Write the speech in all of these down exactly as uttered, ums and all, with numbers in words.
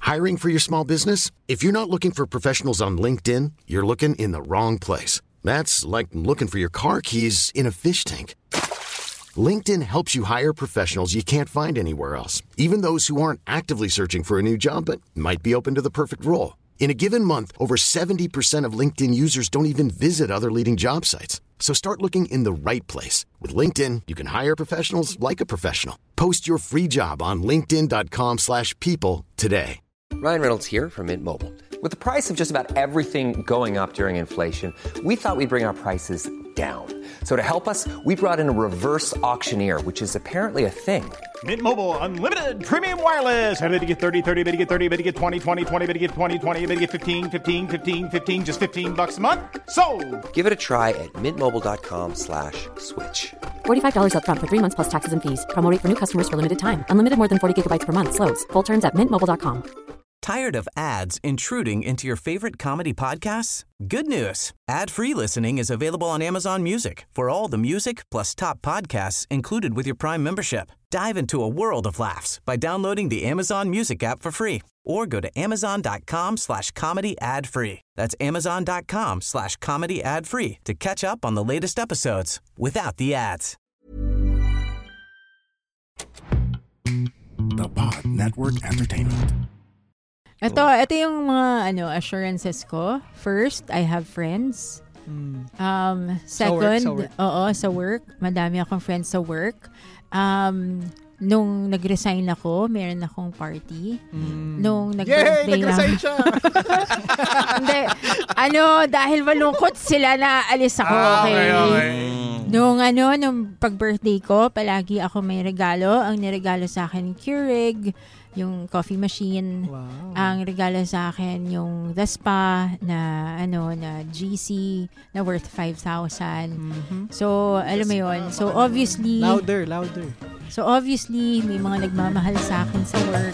Hiring for your small business? If you're not looking for professionals on LinkedIn, you're looking in the wrong place. That's like looking for your car keys in a fish tank. LinkedIn helps you hire professionals you can't find anywhere else, even those who aren't actively searching for a new job but might be open to the perfect role. In a given month, over seventy percent of LinkedIn users don't even visit other leading job sites. So start looking in the right place. With LinkedIn, you can hire professionals like a professional. Post your free job on linkedin.com slash people today. Ryan Reynolds here from Mint Mobile. With the price of just about everything going up during inflation, we thought we'd bring our prices down. So to help us, we brought in a reverse auctioneer, which is apparently a thing. Mint Mobile Unlimited Premium Wireless. How to get thirty, thirty, how to get thirty, how to get twenty, twenty, twenty, how to get twenty, twenty, how to get fifteen, fifteen, fifteen, fifteen, just fifteen bucks a month? Sold! Give it a try at mintmobile.com slash switch. forty-five dollars up front for three months plus taxes and fees. Promo rate for new customers for limited time. Unlimited more than forty gigabytes per month. Slows full terms at mint mobile dot com. Tired of ads intruding into your favorite comedy podcasts? Good news. Ad-free listening is available on Amazon Music for all the music plus top podcasts included with your Prime membership. Dive into a world of laughs by downloading the Amazon Music app for free or go to amazon.com slash comedy ad-free. That's amazon.com slash comedy ad-free to catch up on the latest episodes without the ads. The Pod Network Entertainment. Ito, ito yung mga ano assurances ko. First, I have friends. Um, second, sa work, sa work. oo, sa work. Madami akong friends sa work. Um, nung nag-resign ako, meron akong party. Mm. Nung nag-birthday Yay! Nag-resign na. siya! Hindi. Ano, dahil malungkot sila na alis ako. Ah, okay. okay, okay. Nung ano, nung pag-birthday ko, palagi ako may regalo. Ang niregalo sa akin, Keurig, yung coffee machine. Wow. Ang regalo sa akin yung The Spa na ano na G C na worth five thousand. Mm-hmm. So, alam mo yun. So, obviously, Louder, louder. so obviously, may mga nagmamahal sa akin sa work.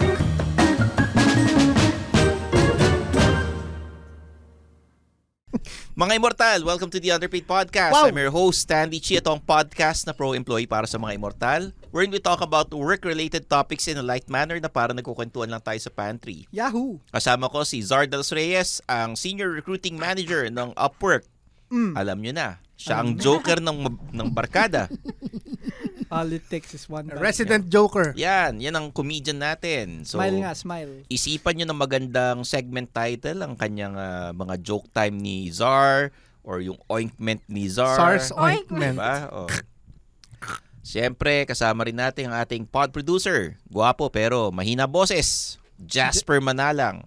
Mga Immortal, welcome to the Underpaid Podcast. Wow. I'm your host, Stanley Chi. Ito ang podcast na pro-employee para sa mga Immortal, wherein we talk about work-related topics in a light manner na parang nagkukwentuhan lang tayo sa pantry. Yahoo! Kasama ko si Zardals Reyes, ang Senior Recruiting Manager ng Upwork. Mm. Alam nyo na, siya ang joker ng ng barkada. All it takes is one. Resident Joker. Yan, yan ang comedian natin. So, Smile nga, smile. isipan nyo ng magandang segment title ang kanyang uh, mga joke time ni Zar or yung ointment ni Zar. Zar's Ointment. Diba? Oh. Siyempre, kasama rin natin ang ating pod producer. Guwapo pero mahina boses. Jasper Manalang.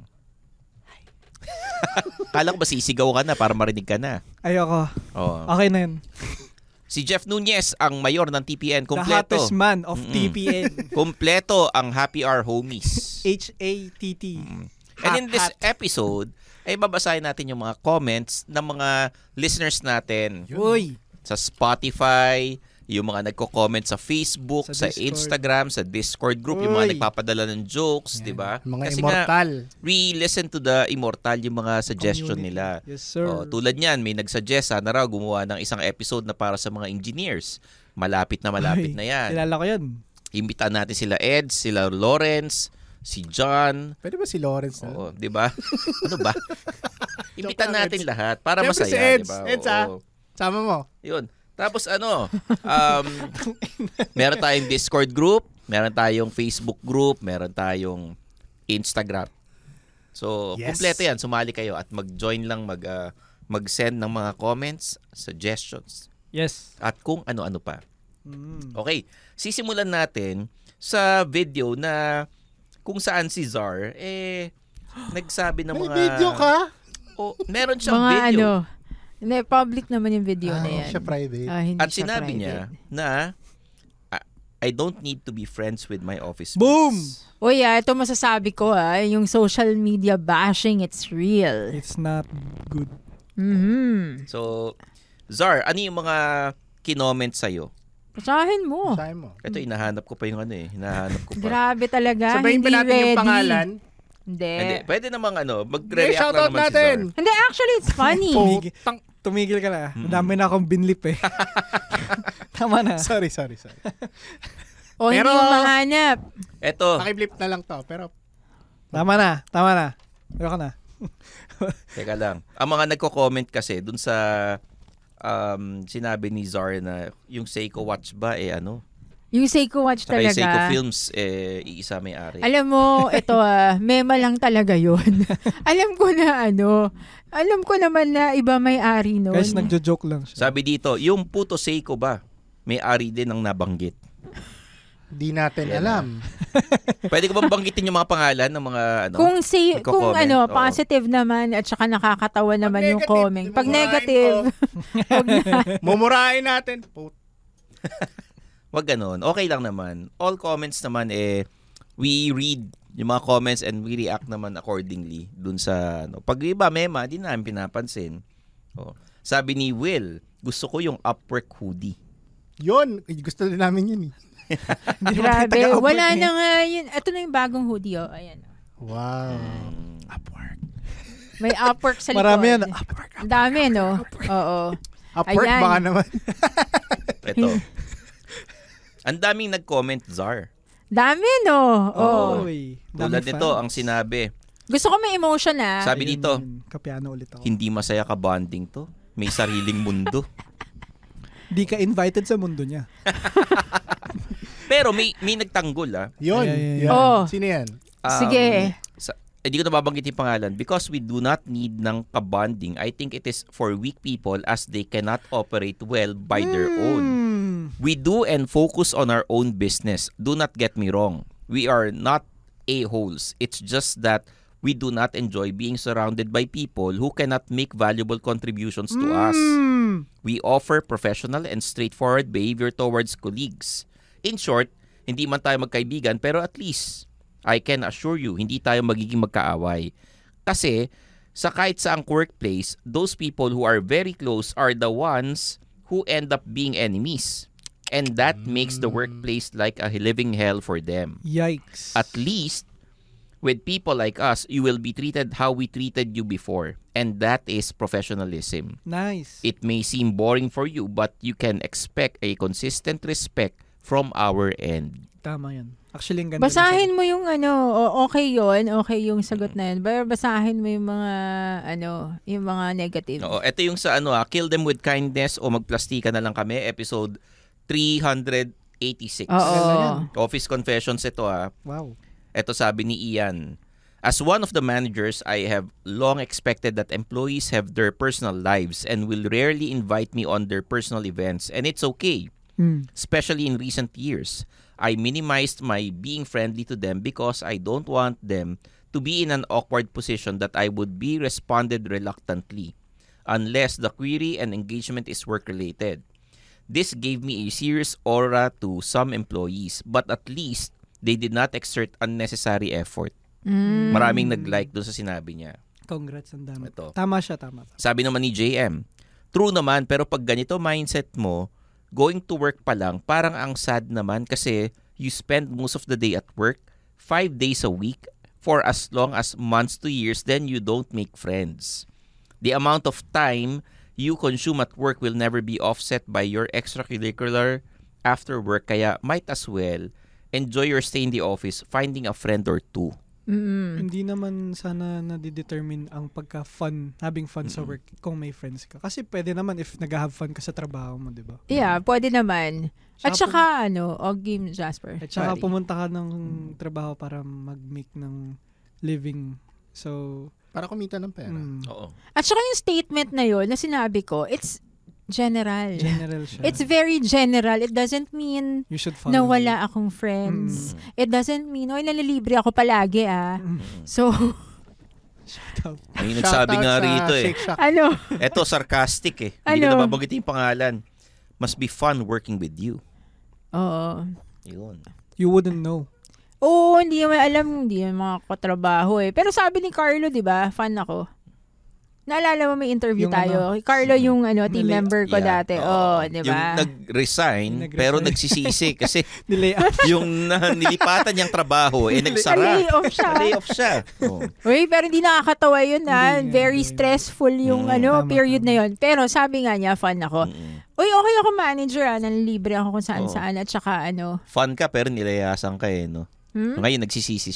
Kala ko ba sisigaw ka na para marinig ka na? Ayoko. Oh. Okay na yun. Si Jeff Nunez, ang mayor ng T P N. The Kompleto. hottest man of Mm-mm. T P N. Kompleto ang Happy Hour homies. H A T T. Mm. And in this episode, ay babasahin natin yung mga comments ng mga listeners natin. Uy! Sa Spotify, yung mga nagko-comment sa Facebook, sa, Sa Discord. Instagram, sa Discord group, yung mga Uy. nagpapadala ng jokes, di ba? Mga Kasi Immortal. nga, we listen to the Immortal, yung mga suggestion Community. nila. Yes, sir. Oh, tulad niyan, may nagsuggest, sana raw gumawa ng isang episode na para sa mga engineers. Malapit na malapit Ay, na yan. Kilala ko yun. Imbitahan natin sila Ed, sila Lawrence, si John. Pwede ba si Lawrence na? Oo, di ba? Ano ba? Imbitahan natin lahat para Siyempre masaya, si Eds. di ba? Eds, ah. Oo. Sama mo. Yun. Tapos ano, um, meron tayong Discord group, meron tayong Facebook group, meron tayong Instagram. So, Yes. kumpleto yan. Sumali kayo at mag-join lang, mag, uh, mag-send ng mga comments, suggestions, Yes. at kung ano-ano pa. Mm. Okay, sisimulan natin sa video na kung saan si Zar, eh, nagsabi ng May mga... video ka? Oh, meron siyang Mga video. ano, hindi, public naman yung video Ah, na yan. siya private. Ah, hindi At siya sinabi private. niya na "I- I don't need to be friends with my office Boom! mates." Uy, ah, ito masasabi ko ah, yung social media bashing, it's real. It's not good. Mhm. So, Zar, ano yung mga kinoment sa'yo? Pasahin mo. Sabi mo. Ito, hinahanap ko pa yung ano eh. Hinahanap ko pa. Grabe talaga. Sabayin hindi ba natin ready. yung pangalan? Hindi. Hindi, pwede namang ano, Hey, magre-react lang shoutout naman natin! si Zar. Hindi, actually, it's funny. Tumigil, tumigil ka na. Madami na akong binlip eh. Tama na. Sorry, sorry, sorry. O hindi Pero- yung mahanap. Ito, Pakiblip na lang to. Pero Tama na, tama na. Ayoko na. Teka lang. Ang mga nagko-comment kasi dun sa um, sinabi ni Zar na yung Seiko watch ba, eh ano? Yung Seiko watch Saka talaga. yung Seiko Films, eh, iisa may-ari. Alam mo, ito ah, mema lang talaga yun. Alam ko na ano, alam ko naman na iba may-ari nun. Guys, nagjo-joke lang siya. Sabi dito, yung puto Seiko ba, may-ari din ang nabanggit? Di natin Yan alam. Pwede ko bang banggitin yung mga pangalan ng mga ano? Kung say, kung ano, Oo. positive naman at saka nakakatawa naman Pag yung negative, comment. Pag negative, wag na. Mumurahin natin. Wag ganun. Okay lang naman. All comments naman eh we read yung mga comments and we react naman accordingly dun sa ano. Pag iba mema, di namin pinapansin. Oh. Sabi ni Will, gusto ko yung Upwork hoodie. Yun, gusto din namin yun eh. Grabe, wala na nga yun. Ito na yung bagong hoodie, oh. Ayan. Wow. Hmm. Upwork. May Upwork sa likod. Marami yan. Upwork. Ang dami, no? Oo. Upwork Ayan. baka naman. Ito. Ang daming nag-comment, Zar. Dami, no? Oo. Oy, Tulad dami nito, fans. ang sinabi. Gusto ko may emotion, ah. Sabi Ayun, dito, yun. Kapiano ulit ako. hindi masaya ka bonding to. May sariling mundo. Di ka invited sa mundo niya. Pero may may nagtanggol ah. Yun. Yeah, yeah, Yan. Oh. Sino yan? Um, Sige. Sa, eh, di ko na babanggit yung pangalan. Because we do not need ng kabonding, I think it is for weak people as they cannot operate well by their own. We do and focus on our own business. Do not get me wrong. We are not a-holes. It's just that we do not enjoy being surrounded by people who cannot make valuable contributions to us. We offer professional and straightforward behavior towards colleagues. In short, hindi man tayo magkaibigan pero at least I can assure you, hindi tayo magiging magkaaway. Kasi sa kahit saang workplace, those people who are very close are the ones who end up being enemies. And that mm. makes the workplace like a living hell for them. Yikes. At least, with people like us, you will be treated how we treated you before. And that is professionalism. Nice. It may seem boring for you, but you can expect a consistent respect from our end. Tama yan. Actually, ang ganda. Basahin mo yung ano, o- okay yon, okay yung sagot na yun. Pero basahin mo yung mga, ano, yung mga negative. Oo, ito yung sa ano ah, Kill Them With Kindness o Magplastika na lang kami, episode three eighty-six. Oo. Office Confessions ito ah. Wow. Ito sabi ni Ian. As one of the managers, I have long expected that employees have their personal lives and will rarely invite me on their personal events. And it's okay. Mm. Especially in recent years. I minimized my being friendly to them because I don't want them to be in an awkward position that I would be responded reluctantly unless the query and engagement is work-related. This gave me a serious aura to some employees, but at least they did not exert unnecessary effort. Mm. Maraming nag-like doon sa sinabi niya. Congrats, ang dami. Ito. Tama siya, tama. Sabi naman ni J M, true naman, pero pag ganito mindset mo, going to work pa lang, parang ang sad naman kasi you spend most of the day at work, five days a week, for as long as months to years, then you don't make friends. The amount of time you consume at work will never be offset by your extracurricular after work, kaya might as well enjoy your stay in the office, finding a friend or two. Mm-mm. Hindi naman sana nadidetermine ang pagka-fun, having fun sa work kung may friends ka. Kasi pwede naman if nag-have fun ka sa trabaho mo, di ba? Yeah, pwede naman. At Saka saka, ano, o game, Jasper. At saka Sorry. pumunta ka ng trabaho para mag-make ng living. So, para kumita ng pera. Mm, Oo. At saka yung statement na yun, na sinabi ko, it's general. general siya. It's very general. It doesn't mean You should follow na me. wala akong friends. Mm. It doesn't mean, oy, nalilibre ako palagi, ah. Mm. So, Shut up. May nagsabi Shoutout nga sa rito eh. Shake Shack. ano? Eto, sarcastic eh. Hindi Ano? ko na babanggitin yung pangalan. Must be fun working with you. Oo. Yun. You wouldn't know. Oo, hindi naman alam, hindi naman mga katrabaho eh. Pero sabi ni Carlo, di ba, fan ako. Naalala mo may interview Yung tayo. Carlo yung ano team Nali- member ko Yeah, dati. oo. Oh, di Yung ba? nag-resign, Nag-resign. pero nagsisisi kasi Nilay up. yung na, nilipatan niyang trabaho, eh nagsara. Lay off siya. Lay off siya. Oh. Uy, pero hindi nakakatawa yun ah. Hindi, Very hindi. stressful yung Mm, ano tama, period tama. na yun. Pero sabi nga niya, fan ako. Mm-mm. Uy, okay ako manager ah. Nanlibre ako kung saan Oo. saan. At saka ano. Fun ka pero nilayasan ka eh, no? Hmm? Ngayon nagsisisi siya.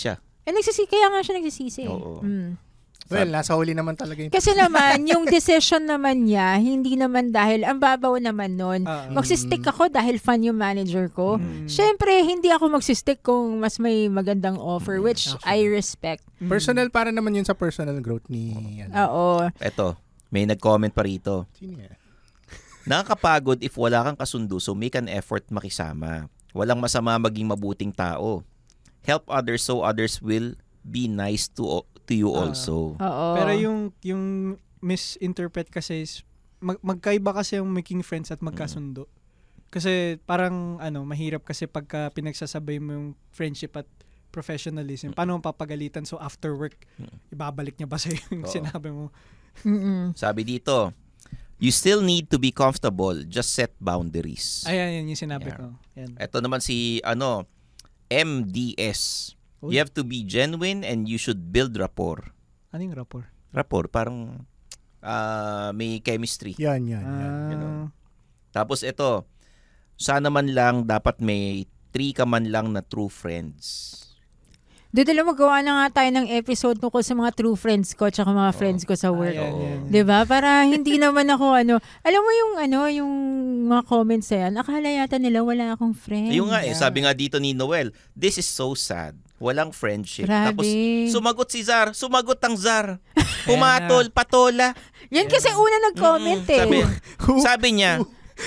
Eh, nagsisi, kaya nga siya nagsisisi. Oo. Mm. Well, nasa huli naman talaga yung... Kasi naman, yung decision naman niya, hindi naman dahil, ang babaw naman nun, Ah, magsistick ako dahil fan yung manager ko. Siyempre, hindi ako magsistick kung mas may magandang offer, which I respect. Personal, para naman yun sa personal growth ni... Ano. Oo. Eto, may nag-comment pa rito. Sino yan? Nakakapagod if wala kang kasundo, so make an effort makisama. Walang masama maging mabuting tao. Help others so others will be nice to to you also. Oo. Pero yung yung misinterpret kasi is mag, magkaiba kasi yung making friends at magkasundo. Kasi parang ano, mahirap kasi pagka pinagsasabay mo yung friendship at professionalism. Paano mo papagalitan? So after work, ibabalik niya ba sa yung Oo. sinabi mo? Mm-mm. Sabi dito, you still need to be comfortable, just set boundaries. Ayan, yan yung sinabi Yeah. ko. Yan. Ito naman si ano, M D S. You have to be genuine and you should build rapport. Ano yung rapport? Rapport, parang ah, may chemistry. Yan, yan, yan. Ah, Ganun. Tapos ito, sana man lang dapat may three ka man lang na true friends. Dudalo magawa na nga tayo ng episode tungkol sa mga true friends ko tsaka mga friends ko sa work. Ayan, yan, yan. 'Di ba? Para hindi naman ako ano, alam mo yung ano, yung mga comments na yan, akala yata nila wala akong friends. Ayun nga eh, sabi nga dito ni Noel, this is so sad. Walang friendship. Grabe. Tapos sumagot si Zar, sumagot ang Zar. Pumatol, patola. Yan kasi una nag-comment eh. Sabi, sabi niya,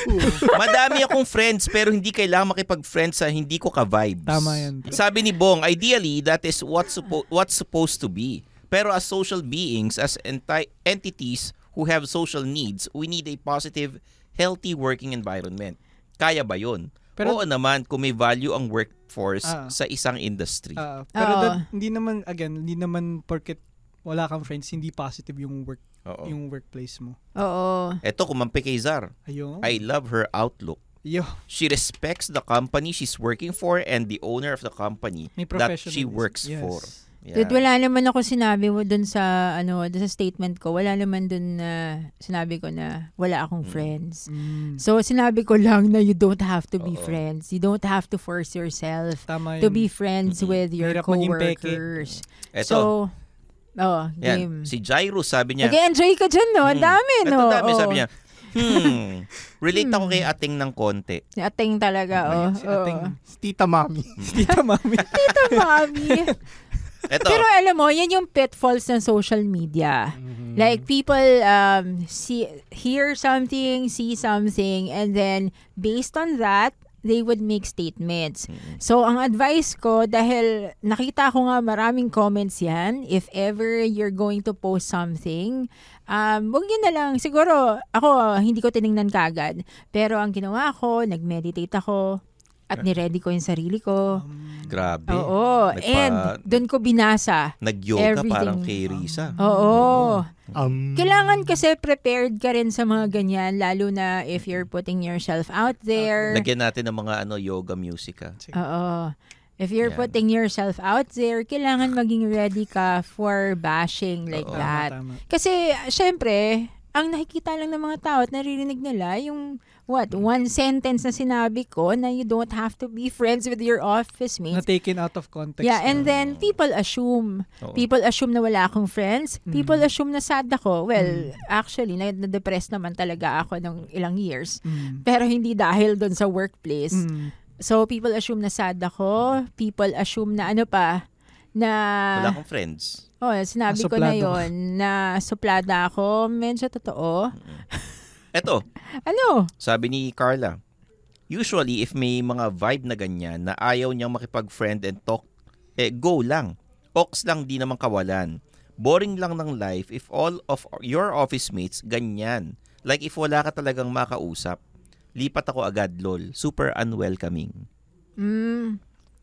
madami akong friends pero hindi kailangan makipag-friends sa hindi ko ka-vibes. Tama yan. Sabi ni Bong, ideally, that is what's, suppo- what's supposed to be. Pero as social beings, as enti- entities who have social needs, we need a positive, healthy working environment. Kaya ba yun? Pero- Oo naman, kung may value ang workforce Ah. sa isang industry. Ah, pero Oo. that- hindi naman, again, hindi naman porket wala kang friends, hindi positive yung work Oo. yung workplace mo. Oo. Eto, kumampi kay Zar. Ayun. I love her outlook. Yo. She respects the company she's working for and the owner of the company May that she professionalism. works Yes. for. Yeah. Dude, wala naman ako sinabi mo dun sa ano, dun sa statement ko. Wala naman dun na sinabi ko na wala akong friends. Mm. So sinabi ko lang na you don't have to be Oo. friends. You don't have to force yourself Tama to yun. be friends with your Mahirap maging peke. coworkers. Eto, So, oh, yan. game. Si Jairus sabi niya. Nag-enjoy ka dyan, no? Ang Hmm. dami, no? Eto dami Oo. sabi niya. Hmm. Relate ako kay Ating ng konti. Si Ating talaga, oh. Si ating Si Tita Mami. si Tita Mami. Tita Mami. Eto. Pero alam mo, yan yung pitfalls ng social media. Like people um see hear something, see something, and then based on that, they would make statements. So, ang advice ko, dahil nakita ko nga maraming comments yan, if ever you're going to post something, um, wag yun na lang. Siguro, ako, hindi ko tinignan kagad. Pero ang ginawa ko, nag-meditate ako, at niready ko yung sarili ko. Grabe. Oo. Nagpa- And doon ko binasa. Nag-yoga everything. parang kay Risa. Oo. Um, Kailangan kasi prepared ka rin sa mga ganyan, lalo na if you're putting yourself out there. Lagyan natin ng mga ano yoga music ah. Oo. If you're Yan. putting yourself out there, kailangan maging ready ka for bashing like Oo. that. Tama, tama. Kasi, syempre, ang nakikita lang ng mga tao at naririnig nila yung, what, one sentence na sinabi ko na you don't have to be friends with your office Na mates. taken out of context. Yeah, and then people assume. Oo. People assume na wala akong friends. People assume na sad ako. Well, actually, na- na-depress naman talaga ako ng ilang years. Mm. Pero hindi dahil doon sa workplace. Mm. So, people assume na sad ako. People assume na ano pa, na... Wala akong friends. Oh, sinabi ko na Nasuplado. yon na suplada ako. Medyo totoo. Eto, Ano? sabi ni Carla, usually if may mga vibe na ganyan na ayaw niyang makipag-friend and talk, eh go lang. Ox lang, di naman kawalan. Boring lang ng life if all of your office mates ganyan. Like if wala ka talagang makausap, lipat ako agad, lol. Super unwelcoming. Mm.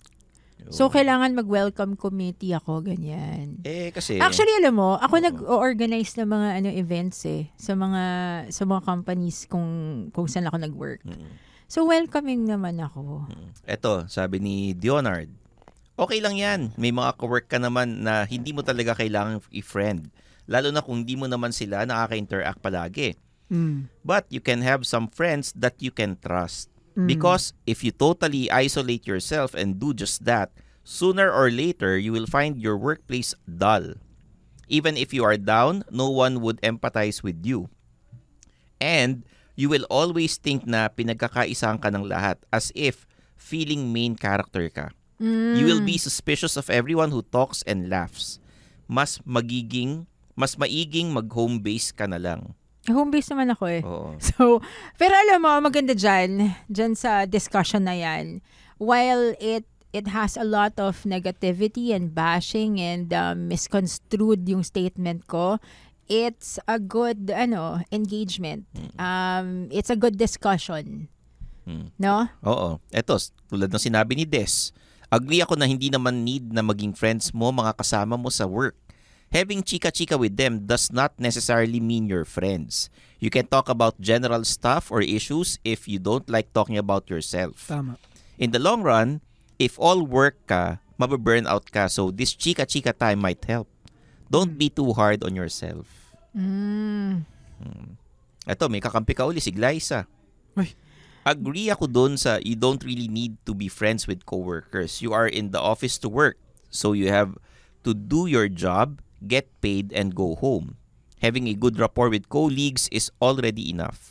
So, kailangan mag-welcome committee ako, ganyan. Eh, kasi... Actually, alam mo, ako nag-organize ng mga ano events eh sa mga sa mga companies kung kung saan ako nag-work. So welcoming naman ako. Eto, sabi ni Dionard, okay lang yan. May mga ka-work ka naman na hindi mo talaga kailangan i-friend. Lalo na kung hindi mo naman sila nakaka-interact palagi. Mm. But you can have some friends that you can trust. Because if you totally isolate yourself and do just that, Sooner or later, you will find your workplace dull. Even if you are down, no one would empathize with you. And you will always think na pinagkakaisang ka ng lahat as if feeling main character ka. Mm. You will be suspicious of everyone who talks and laughs. Mas magiging, mas maiging mag-home base ka na lang. Home base naman ako eh. Oo. So, pero alam mo, maganda dyan, dyan sa discussion na yan, while it it has a lot of negativity and bashing and um, misconstrued yung statement ko, it's a good ano engagement. Um, it's a good discussion. Hmm. No? Oo. Eto, tulad ng sinabi ni Des, agree ako na hindi naman need na maging friends mo mga kasama mo sa work. Having chika-chika with them does not necessarily mean you're friends. You can talk about general stuff or issues if you don't like talking about yourself. Tama. In the long run, if all work ka, mababurn out ka. So this chika-chika time might help. Don't be too hard on yourself. Mm. Hmm. Ito, may kakampi ka uli, si Glyza. Ay. Agree ako dun sa you don't really need to be friends with coworkers. You are in the office to work. So you have to do your job, get paid, and go home. Having a good rapport with colleagues is already enough.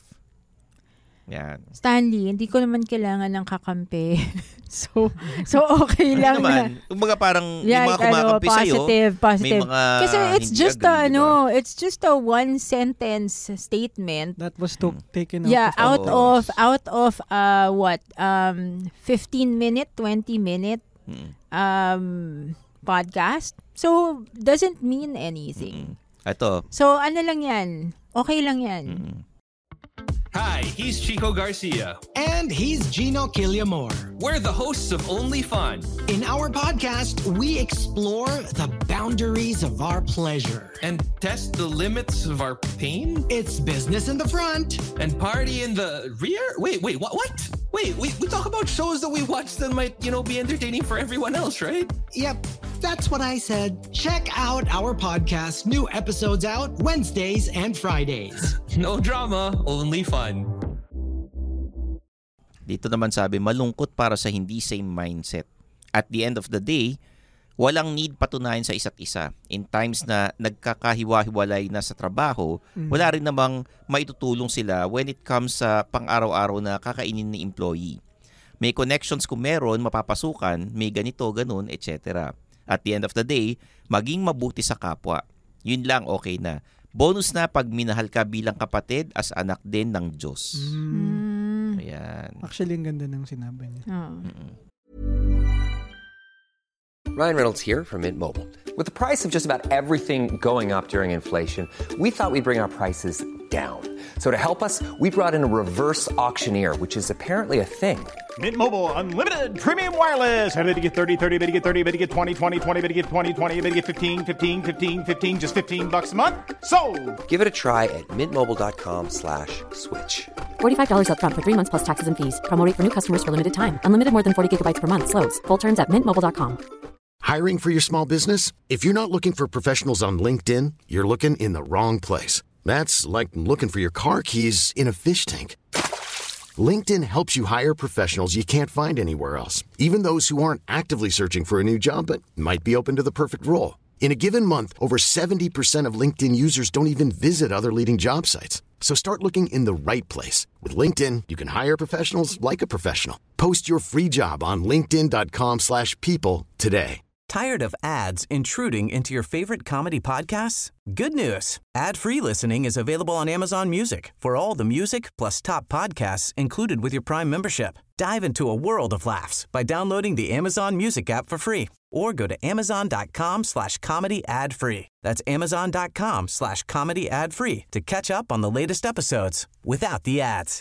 Yan. Stanley, hindi ko naman kailangan ng kakampi. so, so okay lang Ano naman, na. kumbaga parang Yeah, yung mga kumakampi ano, sa'yo, positive, positive. may mga Kasi it's hindi just agree, a, ano, diba? it's just a one sentence statement. That was to, taken out Yeah, of out context. of out of uh what um fifteen minute, twenty minute Hmm. um podcast. So doesn't mean anything. Hmm. Ito. So ano lang 'yan? Okay lang 'yan. Hmm. Hi, he's Chico Garcia. And he's Gino Killiamore. We're the hosts of Only Fun. In our podcast, we explore the boundaries of our pleasure. And test the limits of our pain? It's business in the front. And party in the rear? Wait, wait, what? What? Wait, we, we talk about shows that we watch that might, you know, be entertaining for everyone else, right? Yep, that's what I said. Check out our podcast. New episodes out Wednesdays and Fridays. No drama, only fun. Dito naman sabi, malungkot para sa hindi same mindset. At the end of the day, walang need patunayan sa isa't isa. In times na nagkakahiwa-hiwalay na sa trabaho, mm-hmm. wala rin namang maitutulong sila when it comes sa pang-araw-araw na kakainin ni employee. May connections kung meron, mapapasukan, may ganito, ganun, et cetera. At the end of the day, maging mabuti sa kapwa. Yun lang, okay na. Bonus na pag minahal ka bilang kapatid as anak din ng Diyos. Mm. Ayan. Actually, ang ganda ng sinabi niya. Oh. Ryan Reynolds here from Mint Mobile. With the price of just about everything going up during inflation, we thought we'd bring our prices down. So to help us, we brought in a reverse auctioneer, which is apparently a thing. Mint Mobile Unlimited Premium Wireless. How to get thirty, thirty, how to get thirty, how to get twenty, twenty, twenty, how to get twenty, twenty, how to get fifteen, fifteen, fifteen, fifteen, just fifteen bucks a month? Sold! Give it a try at mintmobile.com slash switch. forty-five dollars up front for three months plus taxes and fees. Promo rate for new customers for limited time. Unlimited more than forty gigabytes per month. Slows full terms at mint mobile dot com. Hiring for your small business? If you're not looking for professionals on LinkedIn, you're looking in the wrong place. That's like looking for your car keys in a fish tank. LinkedIn helps you hire professionals you can't find anywhere else, even those who aren't actively searching for a new job but might be open to the perfect role. In a given month, over seventy percent of LinkedIn users don't even visit other leading job sites. So start looking in the right place. With LinkedIn, you can hire professionals like a professional. Post your free job on linkedin.com slash people today. Tired of ads intruding into your favorite comedy podcasts? Good news. Ad-free listening is available on Amazon Music for all the music plus top podcasts included with your Prime membership. Dive into a world of laughs by downloading the Amazon Music app for free or go to amazon.com slash comedy ad-free. That's amazon.com slash comedy ad-free to catch up on the latest episodes without the ads.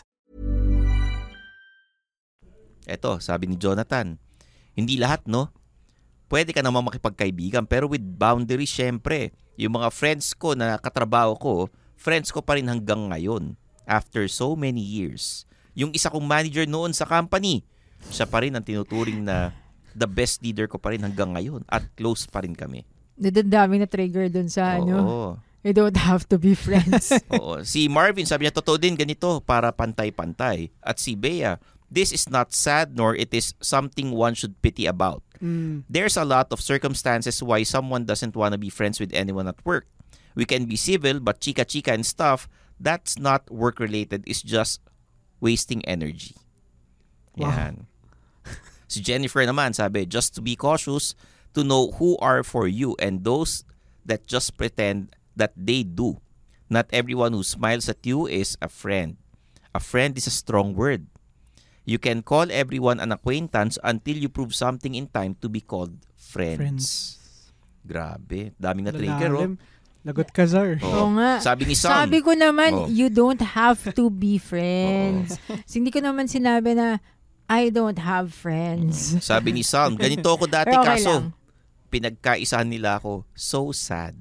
Eto, sabi ni Jonathan, hindi lahat, no? Pwede ka naman makipagkaibigan pero with boundaries syempre. Yung mga friends ko na katrabaho ko, friends ko pa rin hanggang ngayon after so many years. Yung isa kong manager noon sa company, siya pa rin ang tinuturing na the best leader ko pa rin hanggang ngayon at close pa rin kami. Dadami na trigger dun sa Oo. ano. You don't have to be friends. Oo. Si Marvin, sabi niya, totoo din ganito para pantay-pantay. At si Bea, This is not sad nor it is something one should pity about. Mm. There's a lot of circumstances why someone doesn't want to be friends with anyone at work. We can be civil, but chika-chika and stuff, that's not work-related. It's just wasting energy. Wow. Yan. Si Jennifer naman sabi, just to be cautious to know who are for you and those that just pretend that they do. Not everyone who smiles at you is a friend. A friend is a strong word. You can call everyone an acquaintance until you prove something in time to be called friends. Friends. Grabe. Daming na-trigger, oh. Lalalim. Lagot ka, Zar. Oo nga. Sabi ni Sam. Sabi ko naman, Oh. you don't have to be friends. So, hindi ko naman sinabi na, I don't have friends. Sabi ni Sam, ganito ako dati Pero okay kaso lang. pinagkaisahan nila ako. So sad.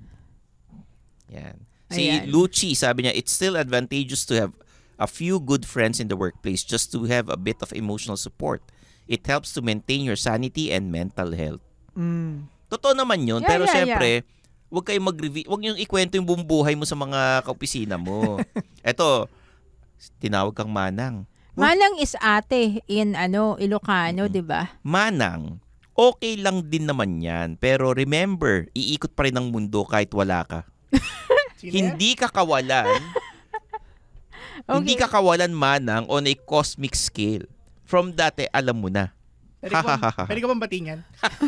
Yan. Si Ayan. Lucci, sabi niya, it's still advantageous to have a few good friends in the workplace just to have a bit of emotional support. It helps to maintain your sanity and mental health. Mm. Totoo naman yun, Yeah, pero yeah, syempre, huwag kayong mag-reveal, huwag niyong ikwento yung buong buhay mo sa mga kaopisina mo. Eto, tinawag kang Manang. Manang is ate in ano Ilocano, Mm-hmm. di ba? Manang, okay lang din naman yan. Pero remember, iikot pa rin ang mundo kahit wala ka. Hindi ka kawalan. Hindi ka kawalan, Manang, on a cosmic scale. From dati, alam mo na. Pwede ko bang, pwede ko bang batiin yan?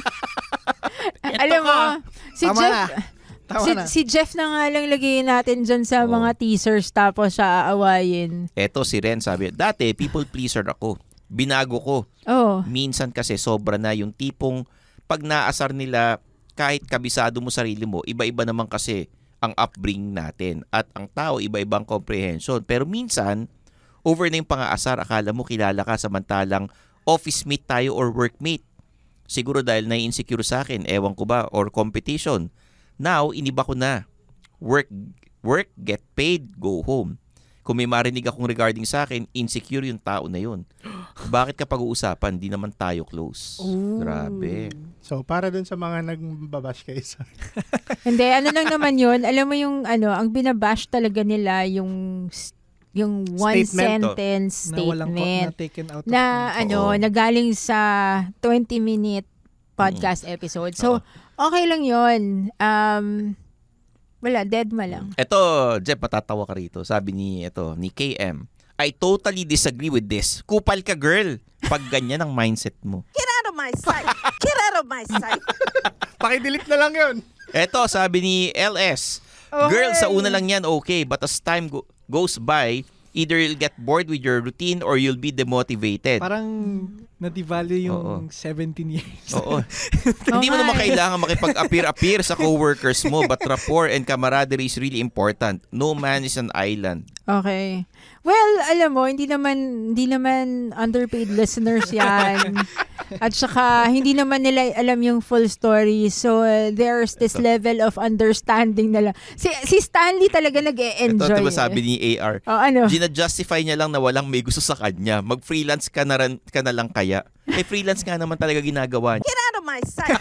Alam mo, si Tama Jeff, na. Tama si, na. si Jeff na nga lang lagay natin dyan sa mga teasers tapos siya aawayin. Eto si Ren sabi, dati people pleaser ako. Binago ko. Oh. Minsan kasi sobra na yung tipong pag naasar nila kahit kabisado mo sarili mo, iba-iba naman kasi ang upbringing natin. At ang tao, iba-ibang comprehension. Pero minsan, over na yung pang-aasar, akala mo kilala ka samantalang office mate tayo or workmate. Siguro dahil na-insecure sa akin, ewan ko ba, or competition. Now, iniba ko na. Work, work, get paid, go home. Kung may marinig akong regarding sa akin, insecure yung tao na yun. Bakit kapag uusapan, di naman tayo close? Ooh. Grabe. So, para dun sa mga nagbabash kay Sar. Hindi, ano lang naman yun. Alam mo yung ano, ang binabash talaga nila yung yung one Statement, sentence Na walang ko- statement na taken out of na context. ano, Oo. nagaling sa twenty minute podcast episode. So, okay lang yun. Um, wala, dead ma lang. Eto, Jeff, matatawa ka rito. Sabi ni, eto, ni K M, I totally disagree with this. Kupal ka, girl. Pag ganyan ang mindset mo. Get out of my sight! Get out of my sight! Pakidelete na lang yun. Eto, sabi ni L S, girl, sa una lang yan, okay. But as time go- goes by, either you'll get bored with your routine or you'll be demotivated. Parang na-devalue yung Oo. seventeen years. Oo. Hindi mo naman kailangan makipag-appear-appear sa coworkers mo, but rapport and camaraderie is really important. No man is an island. Okay. Well, alam mo, hindi naman hindi naman underpaid listeners yan. At saka, hindi naman nila alam yung full story. So, uh, there's this Ito. level of understanding na lang. Si, si Stanley talaga Ito, nag-e-enjoy. diba eh. sabi ni A R, Oh, ano? gina-justify niya lang na walang may gusto sa kanya. Mag-freelance ka na, ran, ka na lang kaya. Eh, freelance nga naman talaga ginagawa niya. Get out of my sight!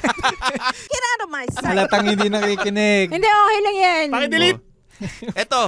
Get out of my sight! Halatang hindi nakikinig. Hindi, okay lang yan. Pakidelete. Eto.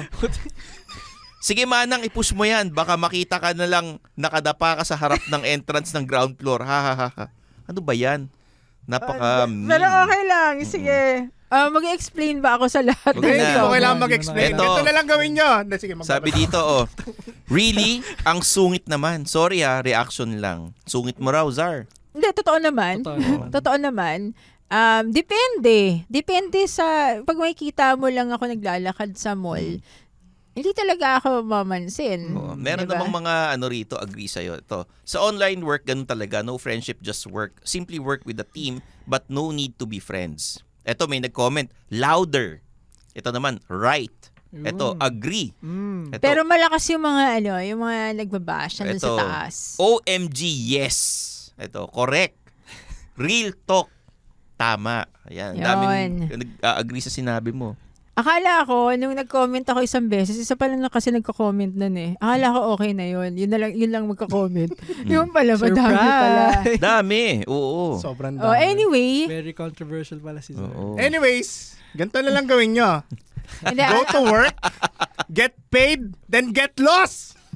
Sige, Manang, i-push mo yan. Baka makita ka na lang nakadapa ka sa harap ng entrance ng ground floor. Ha, ha, ha, ha. Ano ba yan? Napaka... Pero okay lang. Sige. Ah, mag-explain ba ako sa lahat? Wag na. Hindi mo kailangan mag-explain. Ito. Ito na lang gawin nyo. Na, sige, magbabasa. Sabi dito, oh. Really? Ang sungit naman. Sorry ha, reaction lang. Sungit mo raw, Zar. Hindi, totoo naman. Totoo naman. Totoo naman. Um, depende. Depende sa... Pag makikita mo lang ako naglalakad sa mall, hindi talaga ako mamansin. Oh, meron Diba? namang mga ano rito, agree sa'yo. Ito. Sa online work, ganun talaga. No friendship, just work. Simply work with the team, but no need to be friends. Ito, may nag-comment. Louder. Ito naman, right. Ito, agree. Mm. Ito, Pero malakas yung mga ano, yung mga nagbabash nandun ito, sa taas. O M G, yes. Ito, correct. Real talk. Tama. Ayan, Yun. daming nag-agree sa sinabi mo. Akala ko, nung nag-comment ako isang beses, isa pala na kasi nagko-comment nun eh. Akala ko okay na yun. Yun, na lang, yun lang magko-comment. Yung pala, madami pala. Dami, oo. Sobrang Oh, dami. anyway. Very controversial pala si Zar. Oo. Anyways, ganito na lang gawin nyo. Hindi, Go to work, get paid, then get lost.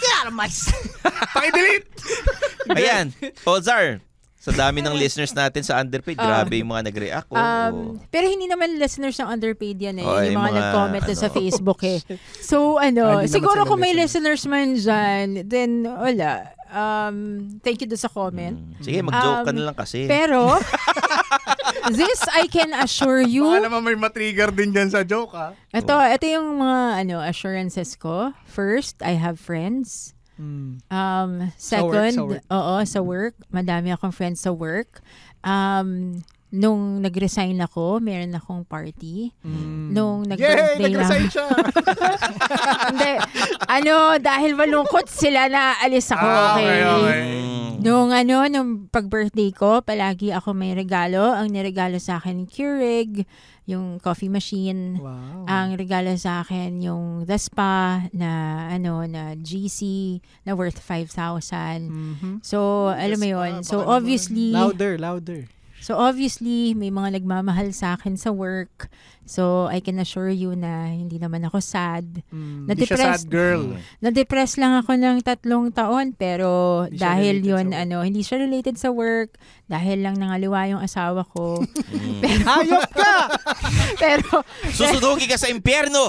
Get out of my sight. Pakidelete! Ayan, Ozar. Sa dami ng listeners natin sa Underpaid, Uh, grabe yung mga nag-react. Oh, Um, pero hindi naman listeners ng Underpaid yan eh. Oh, yung yung mga, mga, nag-comment na sa ano. Facebook eh. So Ah, ano, hindi naman siguro sila kung may listeners man dyan, then wala. Um, thank you do sa comment. Sige, mag-joke ka Um, na lang kasi. Pero, this I can assure you. Baka naman may matrigger din dyan sa joke, ha? Ito, ito yung mga ano assurances ko. First, I have friends. Mm. Um, Sa work, second, sa work. oo, sa work. Madami akong friends sa work. Um, nung nag-resign ako, meron akong party. Mm. Nung Yay! nag-birthday Nag-resign lang. siya! Hindi. Ano, dahil malungkot sila na alis ako. Ah, Okay. okay, okay. Nung ano, nung pag-birthday ko, palagi ako may regalo. Ang niregalo sa akin, Keurig, yung coffee machine. Wow. Ang regalo sa akin, yung The Spa na, ano, na G C na worth five thousand. Mhm. So, alam mo The Spa, yun. So, baka naman. obviously, Louder, louder. so obviously, may mga nagmamahal sa akin sa work. So, I can assure you na hindi naman ako sad. Mm. Hindi siya Na-depress, sad girl. na-depress lang ako ng tatlong taon, pero Hindi siya dahil related yun, sa work. ano, hindi siya related sa work, dahil lang nangaliwa yung asawa ko. Hayop ka! pero, Susudugin ka sa impyerno!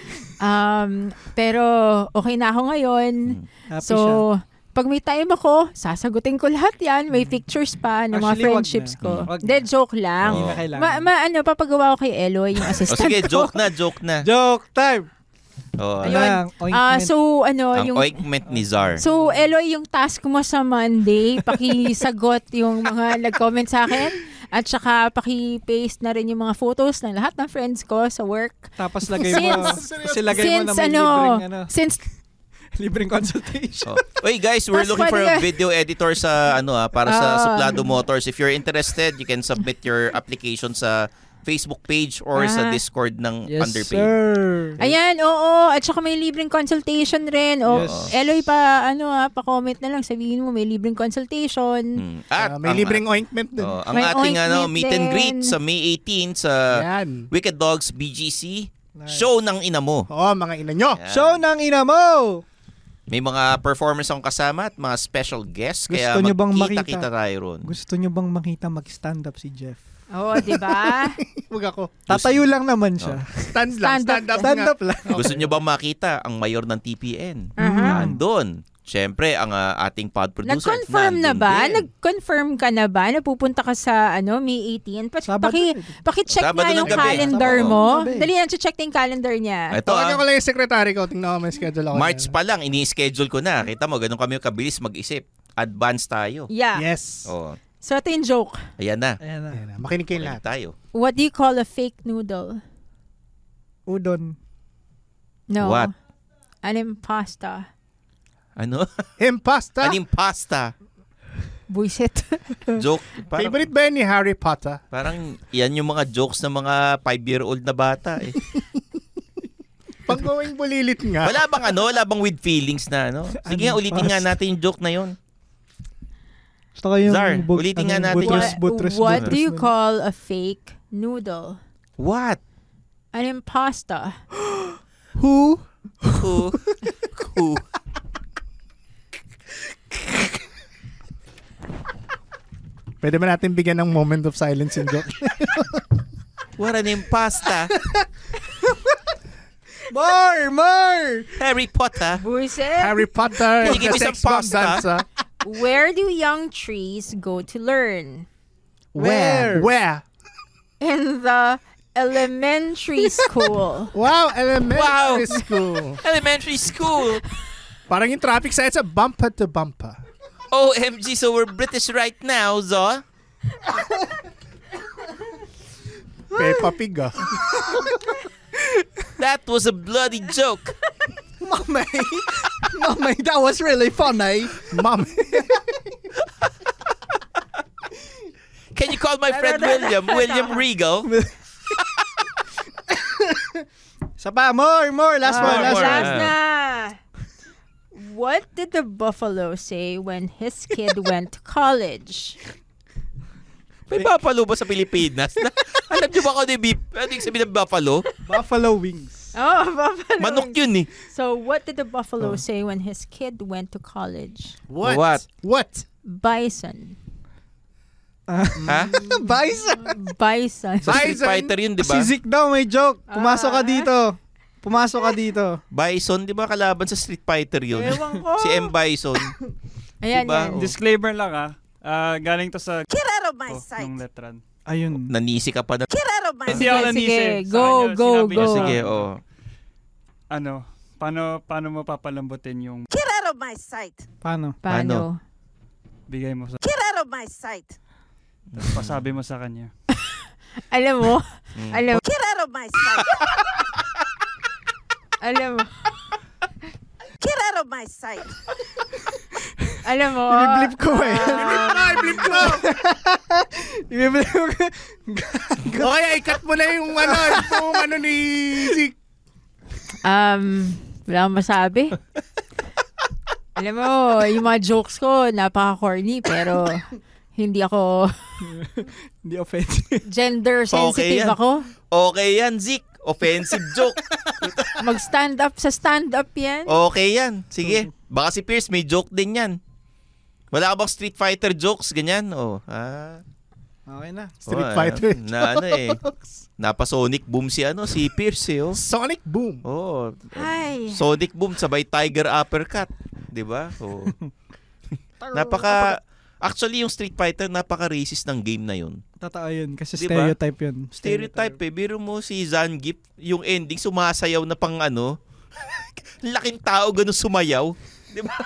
um, pero, okay na ako ngayon. Happy So, siya. pag may time ako, sasagutin ko lahat yan. May pictures pa ng mga Actually, wag friendships na. ko. Wag Hindi, na. joke lang. Hindi na kailangan. Ma, ma, ano, papagawa ko kay Eloy, yung O assistant sige, ko. joke na, joke na. Joke time! Oh, Ayun. Ang ointment. Ah, so, ano, ang yung... ointment ni Zar. So, Eloy, yung task mo sa Monday, pakisagot yung mga nag-comment sa akin. At saka, paki-paste na rin yung mga photos ng lahat ng friends ko sa work. Tapos lagay mo, Since- kasi lagay mo na Since, may ano, libreng, ano, since, libreng consultation. Oh. Oy guys, we're Mas looking for a pwede- video editor sa ano ah para sa Ah. Suplado Motors. If you're interested, you can submit your application sa Facebook page or sa Ah. Discord ng Yes, Underpaid. sir. ayan, oo. At saka may libreng consultation rin. O, Yes. Eloy, pa, ano ah, pa-comment na lang. Sabihin mo, may libreng consultation. Hmm. At Ah, may ang, libreng ointment din. oh, ang May ating ano ointment meet and greet din. sa May eighteenth sa Yan. Wicked Dogs B G C. Show ng ina mo. Oo, mga ina nyo. Yan. Show ng ina mo! May mga performers akong kasama at mga special guests. Gusto Kaya nyo bang magkita-kita makita? tayo ron. Gusto nyo bang makita mag-stand up si Jeff? Oo, di ba? Huwag ako. Tatayo lang naman siya. Stand lang. Stand up. Stand up, Stand nga. up lang. Gusto nyo bang makita ang mayor ng T P N? Uh-huh. Nandun. Siyempre, ang ah, ating pod producer. Nag-confirm na nandun ba? din. Nag-confirm ka na ba? Napupunta ka sa ano May eighteenth? Pa- Sabado. paki, paki-check Sabado nga ng yung gabi. calendar Sabado mo. ng gabi. Dali na, check yung calendar niya. Ito Tawagan ah, ko lang yung secretary ko. Tingnan ko may schedule ako. March yan. pa lang, ini-schedule ko na. Kita mo, ganun kami kabilis mag-isip. Advance tayo. Yeah. Yes. Oh, So, ito yung joke. ayan na. Ayan na. Ayan na. Makinig kayo Makinig lahat. tayo. What do you call a fake noodle? Udon. No. What? An impasta. Ano? Impasta. Aning pasta. Buisit. Joke. Parang, Favorite ba yan ni Harry Potter? parang yan yung mga jokes ng mga five-year-old na bata eh. Pang going bulilit nga. Wala bang ano? Wala bang with feelings na ano? Sige nga, ulitin nga natin yung joke na yun. Gusto ko yung Zar, bug- ulitin nga ano, natin butres, yan. butres, What butres do you nun. call a fake noodle? What? An impasta. Who? Who? Who? Pwede ba natin bigyan ng moment of silence in joke? What an impasta. More! More! Harry Potter. Buisit. Harry Potter. Can you give me the some sex bomb pasta? dancer. Where do young trees go to learn? Where? Where? In the elementary school. Wow, elementary Wow. school. Elementary school. Parang yung traffic signs sa bumper to bumper. O M G, so we're British right now, Zo. Peppa Pig ah. That was a bloody joke. Mommy! Mommy, that was really funny. Mom. Can you call my friend William? William Regal? Isa pa, more, more. Last Ah, one, last more. one. last na. What did the buffalo say when his kid went to college? May buffalo ba sa Pilipinas? Alam niyo ba kung ano yung beef? Ano yung sabihin ng buffalo? Buffalo wings. Oh, buffalo. Manok yun eh. So, what did the buffalo oh. say when his kid went to college? What? What? What? Bison. Uh, ha? Bison? Bison. Sa Street Fighter yun, di ba? Si Zik daw may joke. Pumasok ka dito. Pumasok ka dito. Bison, di ba kalaban sa Street Fighter yun? Ewan ko. Si M. Bison. Ayan, diba? yan. Disclaimer lang ah. Uh, galing to sa... Get out of my oh, sight. Yung letran. Ayun. Nanisi ka pa na. Get out of my sight. Hindi ako nanisi. Sige, go, go, go. Sige, oh. Ano, paano, paano mo papalambutin yung... Get out of my sight. Paano? Paano? Bigay mo sa... Get out of my sight. Tapos pasabi mo sa kanya. Alam mo? Mm. Alam mo? Get out of my sight. Alam mo? Get out of my sight. Alam mo? Ibiblip ko eh. Ibiblip ko! Ibiblip ko. O kaya, ikat mo na yung ano, yung ano ni Zik. Um, wala akong masabi. Alam mo, yung mga jokes ko, napaka-corny, pero hindi ako... Hindi offensive. Gender sensitive okay ako. Okay yan, Zik. Offensive joke. Mag-stand up sa stand-up yan. Okay yan. Sige. Baka si Pierce may joke din yan. Wala ka bang Street Fighter jokes? Ganyan? Oh, ah. Okay na. Street oh, Fighter uh, na ano eh. Napa-Sonic Boom si ano, si Pierce eh. Oh. Sonic Boom. Oh. Ay. Sonic Boom sabay Tiger Uppercut. Diba? Oh. Napaka... Actually, yung Street Fighter, napaka-racist ng game na yun. Totoo yun. Kasi diba? stereotype yun. Stereotype, stereotype eh. Biro mo si Zangief, yung ending, sumasayaw na pang ano. Laking tao ganun sumayaw. Diba?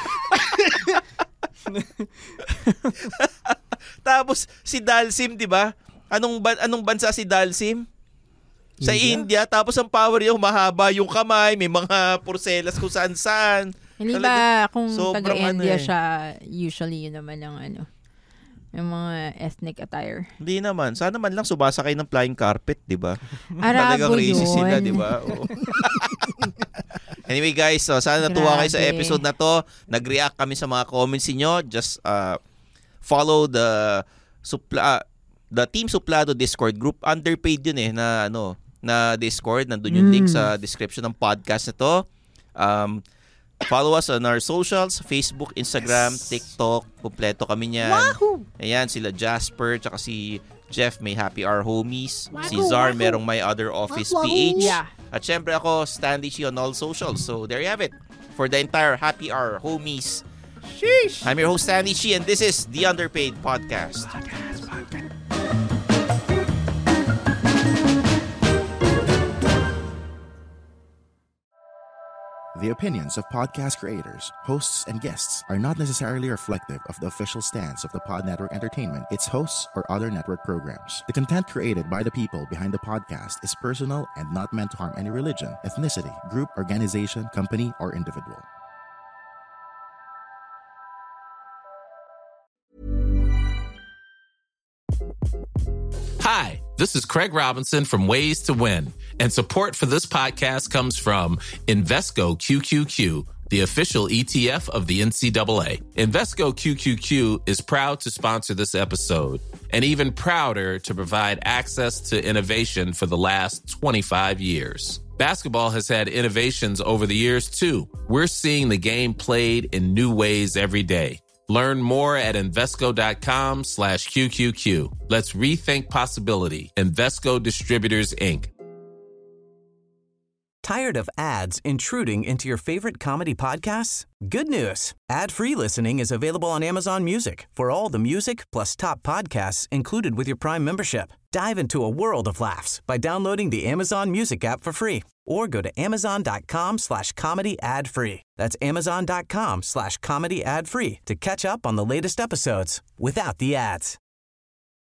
Tapos, si Dalsim, diba? Anong, ban- anong bansa si Dalsim? Sa India. India. Tapos, ang power niya, mahaba yung kamay, may mga porcelas kung saan-saan. Hindi ba kung taga-India ano eh. siya, usually yun naman ang ano, yung mga ethnic attire. Hindi naman. Sana man lang sumasakay ng flying carpet, di ba? Arabo Talagang racist yun. sila, di ba? Oh. Anyway guys, so sana natuwa kayo sa episode na to. Nag-react kami sa mga comments niyo. Just uh, follow the supla, uh, the Team Suplado Discord group. Underpaid yun eh na ano, na Discord. Nandun yung mm. link sa description ng podcast na to. Um, Follow us on our socials, Facebook, Instagram, yes. TikTok. Kompleto kami niyan. Wahoo! Ayan, sila Jasper, tsaka si Jeff may Happy Hour Homies. Wahoo, si Zar wahoo. merong My Other Office Wahoo. P H. Yeah. At syempre ako, Stanley Shi on all socials. So there you have it. For the entire Happy Hour Homies. Sheesh! I'm your host, Stanley Shi, and this is The Underpaid Podcast. Podcast, podcast. The opinions of podcast creators, hosts, and guests are not necessarily reflective of the official stance of the Pod Network Entertainment, its hosts, or other network programs. The content created by the people behind the podcast is personal and not meant to harm any religion, ethnicity, group, organization, company, or individual. Hi, this is Craig Robinson from Ways to Win, and support for this podcast comes from Invesco Q Q Q, the official E T F of the N C double A. Invesco Q Q Q is proud to sponsor this episode, and even prouder to provide access to innovation for the last twenty-five years. Basketball has had innovations over the years, too. We're seeing the game played in new ways every day. Learn more at Invesco.com slash QQQ. Let's rethink possibility. Invesco Distributors, Incorporated. Tired of ads intruding into your favorite comedy podcasts? Good news. Ad-free listening is available on Amazon Music for all the music plus top podcasts included with your Prime membership. Dive into a world of laughs by downloading the Amazon Music app for free or go to amazon.com slash comedy ad free. That's amazon.com slash comedy ad free to catch up on the latest episodes without the ads.